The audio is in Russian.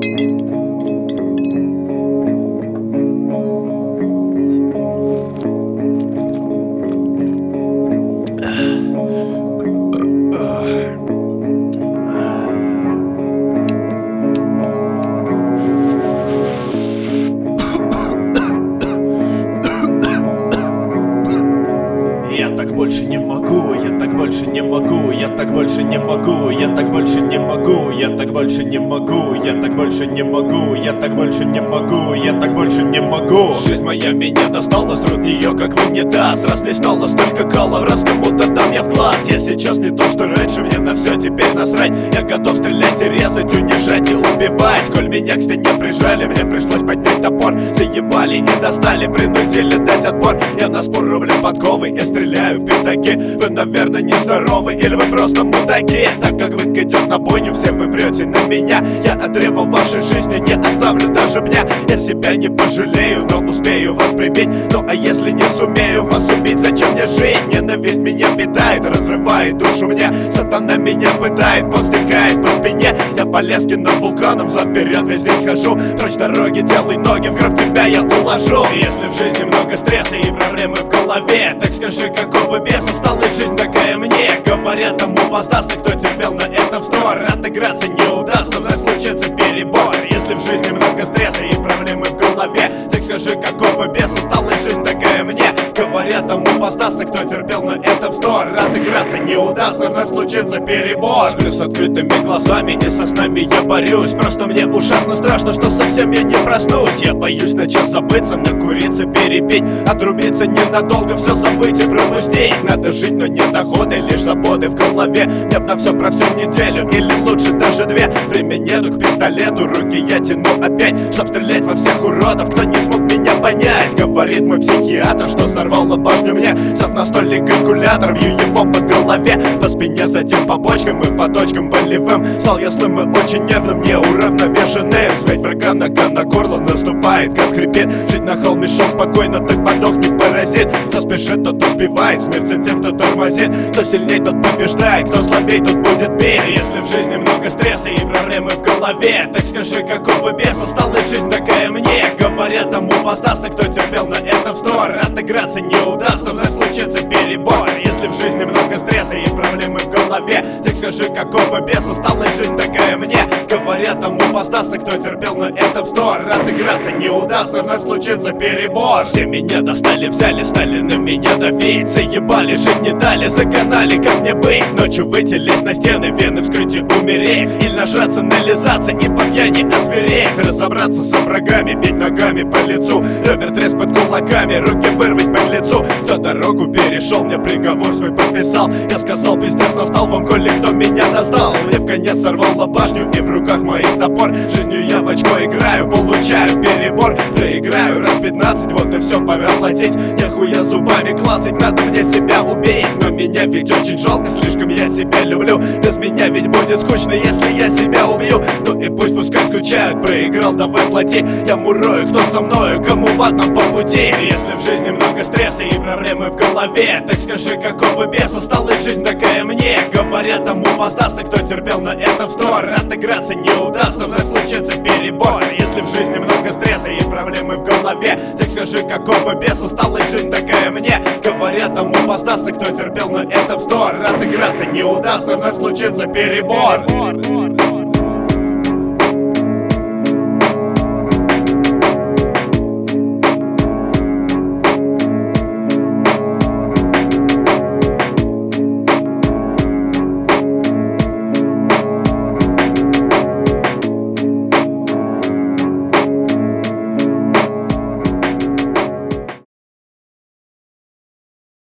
Я так больше не могу, я так больше не могу, я так больше не могу, я так больше не могу, я так больше не могу, я так больше не могу, я так больше не могу, я так больше не могу. Жизнь моя меня достала, с рук нее как бы не даст. Раз не стало столько калов, раз кому-то дам я в глаз. Я сейчас не то, что раньше, мне на все теперь насрать. Я готов стрелять и резать, унижать и убивать. Коль меня к стене прижали, мне пришлось поднять топор. Заебали и достали, принудили дать отпор. Я на спор рублю подковы и стреляю в пятаки. Вы, наверное, нездоровы или вы просто мудаки. Так как вы идет на бойню, все вы прете на меня. Я от древа в вашей жизни не оставлю даже пня. Я себя не пожалею, но успею вас прибить. Ну а если не сумею вас убить, зачем мне жить? Ненависть меня питает, разрывает душу мне. Сатана меня пытает, пот стекает по спине. Я по леске над вулканом, взад вперед весь день хожу. Прочь дороги, делай ноги, в гроб тебя я уложу. Если в жизни много стресса и проблемы в голове, так скажи, какого беса стала жизнь такая мне? Говорят, тому воздастся, кто терпел на этом вздор. Отыграться не удастся, вновь случится перебор. Если в жизни много стресса и проблемы в голове, так скажи, какого беса стала жизнь такая мне? Говорят, тому воздастся, кто терпел на этом вздор. Отыграться не удастся, вновь случится перебор. Сплю с открытыми глазами и со снами я борюсь. Просто мне ужасно страшно, что совсем я не проснусь. Я боюсь на час забыться, накуриться, перепить, отрубиться ненадолго, все забыть и пропустить. Надо жить, но не доходы, лишь заботы в голове. Мне б на все про всю неделю, или лучше даже две. Время нету к пистолету, руки я тяну опять, чтоб стрелять во всех уродов, кто не смог меня понять. Говорит мой психиатр, что сорвало башню мне. Сав настольный калькулятор, бью его по голове, по спине, затем по бочкам и по точкам болевым. Стал я злым и очень нервным, неуравновешенным. Смерть врага нога на горло наступает, как хрипит. Жить на холме шел спокойно, так подохни, паразит. Кто спешит, тот успевает, смерть всем тем, кто тормозит. Кто сильней, тот побеждает, кто слабей, тот будет бить. Если в жизни много стресса и проблемы в голове, так скажи, какого беса стала жизнь такая мне? Говорят, тому воздастся, кто терпел на этом вздор. Отыграться не удастся, вновь случится перебор. Если в жизни много стресса и проблемы в голове, так скажи, какого беса стала жизнь такая мне? Говорят, тому воздастся, кто терпел на этом вздор. Отыграться не удастся, вновь случится перебор. Все меня достали, взяли, стали на меня давить. Заебали, жить не дали, заканали, как мне быть? Ночью выйти, лезть на стены, вены вскрыть и умереть. Или нажаться, нализаться и по пьяни озвереть. Разобраться со врагами, бить ногами по лицу. Ребер треск под кулаками, руки вырвать по лицу. Кто дорогу перешел, мне приговор свой подписал. Я сказал, пиздец настал, вам коли кто меня достал. Мне в конец сорвало башню и в руках моих топор. Жизнью я в очко играю, получаю перебор. Проиграю раз 15, вот и все, пора платить. Нехуя зубами клацать, надо мне себя убить. Но меня ведь очень жалко, слишком я себя люблю. Без меня ведь будет скучно, если я себя убью. Ну и пусть, пускай скучают, проиграл, давай плати. Я мурою, кто со мною, кому в одном по пути. Если в жизни много стресса и проблемы в голове, так скажи, какого беса стала жизнь такая мне? Говорят, тому воздастся, кто терпел на этом вздор. Отыграться не удастся, вновь случится перебор. Если в жизни много стресса и проблемы в голове, так скажи, какого беса стала жизнь такая мне? Говорят, тому воздастся, кто терпел на этом вздор. Отыграться не удастся, вновь случится перебор.